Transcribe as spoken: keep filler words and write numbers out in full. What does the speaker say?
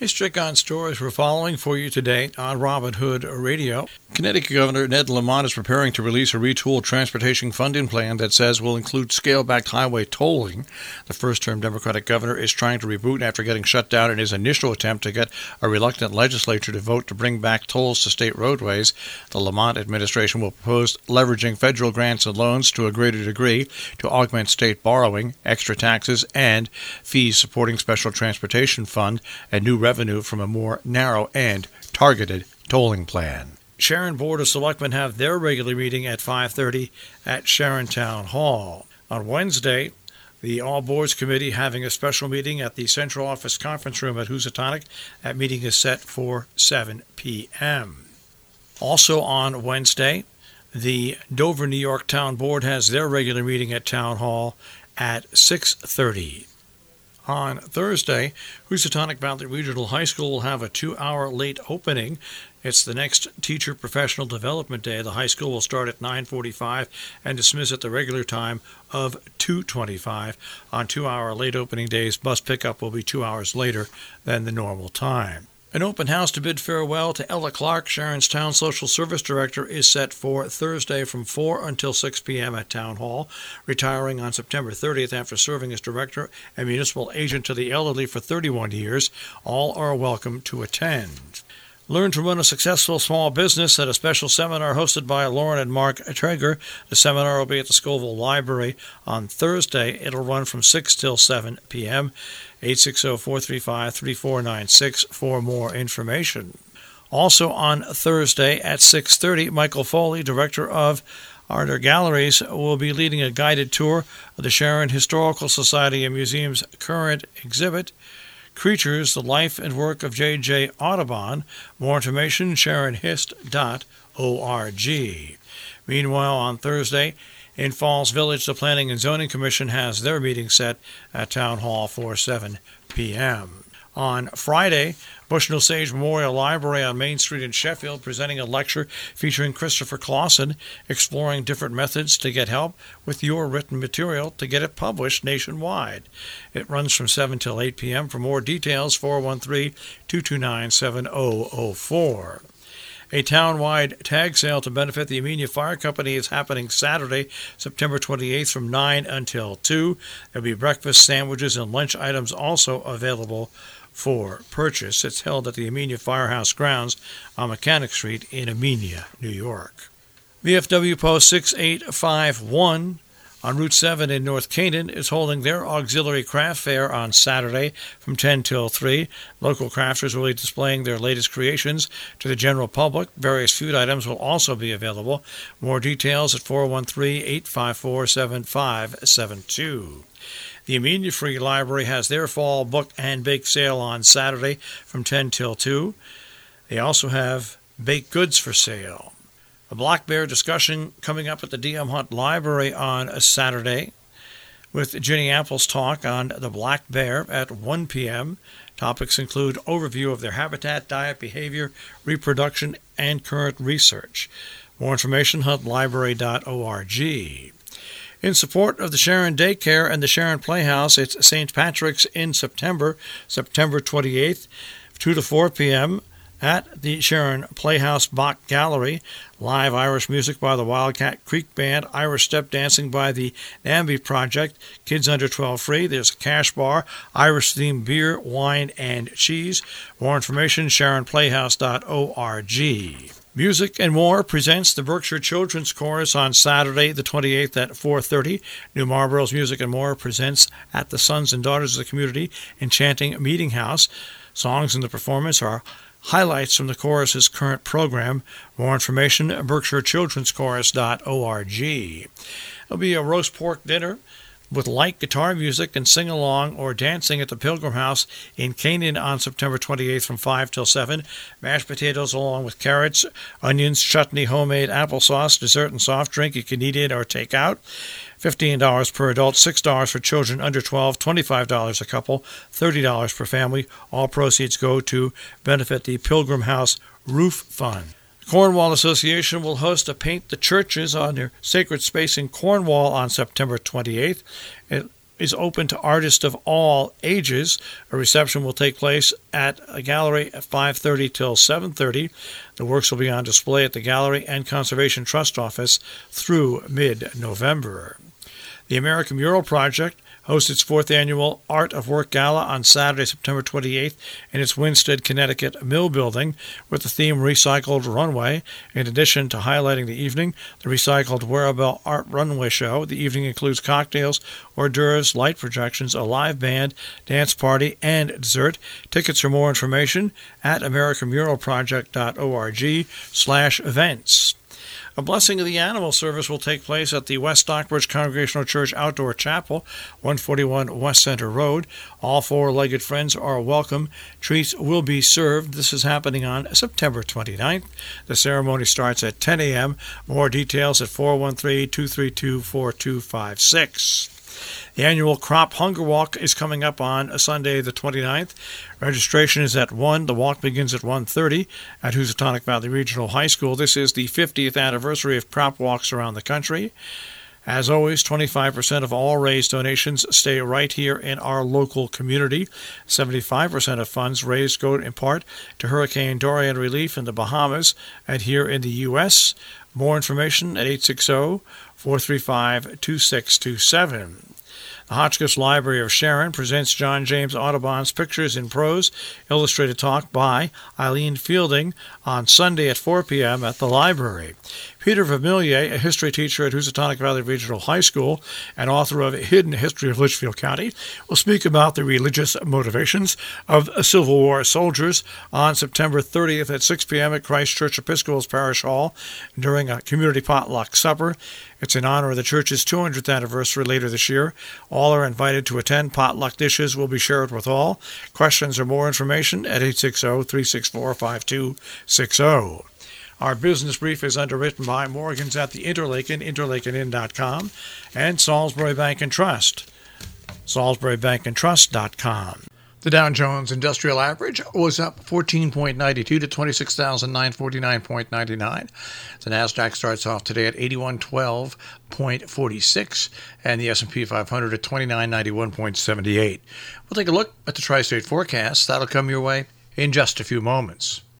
Hey, Strick-on stories we're following for you today on Robin Hood Radio. Connecticut Governor Ned Lamont is preparing to release a retooled transportation funding plan that says will include scale-back highway tolling. The first-term Democratic governor is trying to reboot after getting shut down in his initial attempt to get a reluctant legislature to vote to bring back tolls to state roadways. The Lamont administration will propose leveraging federal grants and loans to a greater degree to augment state borrowing, extra taxes, and fees supporting special transportation fund and new revenue from a more narrow and targeted tolling plan. Sharon Board of Selectmen have their regular meeting at five thirty at Sharon Town Hall. On Wednesday, the All Boards Committee having a special meeting at the Central Office Conference Room at Housatonic. That meeting is set for seven p.m. Also on Wednesday, the Dover, New York Town Board has their regular meeting at Town Hall at six thirty. On Thursday, Housatonic Valley Regional High School will have a two-hour late opening. It's the next Teacher Professional Development Day. The high school will start at nine forty-five and dismiss at the regular time of two twenty-five. On two-hour late opening days, bus pickup will be two hours later than the normal time. An open house to bid farewell to Ella Clark, Sharon's Town Social Service Director, is set for Thursday from four until six p.m. at Town Hall. Retiring on September thirtieth after serving as Director and Municipal Agent to the Elderly for thirty-one years, all are welcome to attend. Learn to run a successful small business at a special seminar hosted by Lauren and Mark Traeger. The seminar will be at the Scoville Library on Thursday. It'll run from six till seven p.m. eight six zero, four three five, three four nine six for more information. Also on Thursday at six thirty, Michael Foley, Director of Art Galleries, will be leading a guided tour of the Sharon Historical Society and Museum's current exhibit, Creatures, the Life and Work of J J. Audubon. More information, sharon hist dot org. Meanwhile, on Thursday, in Falls Village, the Planning and Zoning Commission has their meeting set at Town Hall for seven p.m. On Friday, Bushnell Sage Memorial Library on Main Street in Sheffield presenting a lecture featuring Christopher Clausen, exploring different methods to get help with your written material to get it published nationwide. It runs from seven till eight p.m. For more details, four one three, two two nine, seven zero zero four. A town-wide tag sale to benefit the Amenia Fire Company is happening Saturday, September twenty-eighth from nine until two. There'll be breakfast, sandwiches, and lunch items also available for purchase. It's held at the Amenia Firehouse grounds on Mechanic Street in Amenia, New York. V F W Post six eight five one on Route seven in North Canaan is holding their auxiliary craft fair on Saturday from ten till three. Local crafters will be displaying their latest creations to the general public. Various food items will also be available. More details at four one three, eight five four, seven five seven two. The Amenia Free Library has their fall book and bake sale on Saturday from ten till two. They also have baked goods for sale. A Black Bear discussion coming up at the D M Hunt Library on a Saturday with Ginny Apple's talk on the black bear at one p.m. Topics include overview of their habitat, diet, behavior, reproduction, and current research. More information, hunt library dot org. In support of the Sharon Daycare and the Sharon Playhouse, it's Saint Patrick's in September, September twenty-eighth, two to four p.m. at the Sharon Playhouse Bach Gallery. Live Irish music by the Wildcat Creek Band, Irish step dancing by the Namby Project, kids under twelve free. There's a cash bar, Irish-themed beer, wine, and cheese. More information, sharon playhouse dot org. Music and More presents the Berkshire Children's Chorus on Saturday, the twenty-eighth at four thirty. New Marlboro's Music and More presents at the Sons and Daughters of the Community Enchanting Meeting House. Songs in the performance are highlights from the chorus's current program. More information, berkshire children's chorus dot org. There'll be a roast pork dinner with light guitar music and sing-along or dancing at the Pilgrim House in Canaan on September twenty-eighth from five till seven. Mashed potatoes along with carrots, onions, chutney, homemade applesauce, dessert, and soft drink. You can eat in or take out. fifteen dollars per adult, six dollars for children under twelve, twenty-five dollars a couple, thirty dollars per family. All proceeds go to benefit the Pilgrim House Roof Fund. The Cornwall Association will host a Paint the Churches on their sacred space in Cornwall on September twenty-eighth. It is open to artists of all ages. A reception will take place at a gallery at five thirty till seven thirty. The works will be on display at the Gallery and Conservation Trust office through mid-November. The American Mural Project hosts its fourth annual Art of Work Gala on Saturday, September twenty-eighth in its Winsted, Connecticut Mill Building with the theme Recycled Runway. In addition to highlighting the evening, the Recycled Wearable Art Runway Show. The evening includes cocktails, hors d'oeuvres, light projections, a live band, dance party, and dessert. Tickets for more information at american mural project dot org slash events. A blessing of the animal service will take place at the West Stockbridge Congregational Church Outdoor Chapel, one forty-one West Center Road. All four-legged friends are welcome. Treats will be served. This is happening on September twenty-ninth. The ceremony starts at ten a.m. More details at four one three, two three two, four two five six. The annual Crop Hunger Walk is coming up on Sunday the twenty-ninth. Registration is at one. The walk begins at one thirty at Housatonic Valley Regional High School. This is the fiftieth anniversary of crop walks around the country. As always, twenty-five percent of all raised donations stay right here in our local community. seventy-five percent of funds raised go in part to Hurricane Dorian relief in the Bahamas and here in the U S. More information at eight six zero, four three five, two six two seven. The Hotchkiss Library of Sharon presents John James Audubon's Pictures in Prose, illustrated talk by Eileen Fielding on Sunday at four p.m. at the library. Peter Vermillier, a history teacher at Housatonic Valley Regional High School and author of Hidden History of Litchfield County, will speak about the religious motivations of Civil War soldiers on September thirtieth at six p.m. at Christ Church Episcopal's Parish Hall during a community potluck supper. It's in honor of the church's two hundredth anniversary later this year. All are invited to attend. Potluck dishes will be shared with all. Questions or more information at eight six zero, three six four, five two six zero. Our business brief is underwritten by Morgan's at the Interlaken, interlaken inn dot com, and Salisbury Bank and Trust, salisbury bank and trust dot com. The Dow Jones Industrial Average was up fourteen point nine two to twenty-six thousand nine hundred forty-nine point nine nine. The Nasdaq starts off today at eighty-one twelve point four six, and the S and P five hundred at twenty-nine ninety-one point seven eight. We'll take a look at the Tri-State forecast. That'll come your way in just a few moments.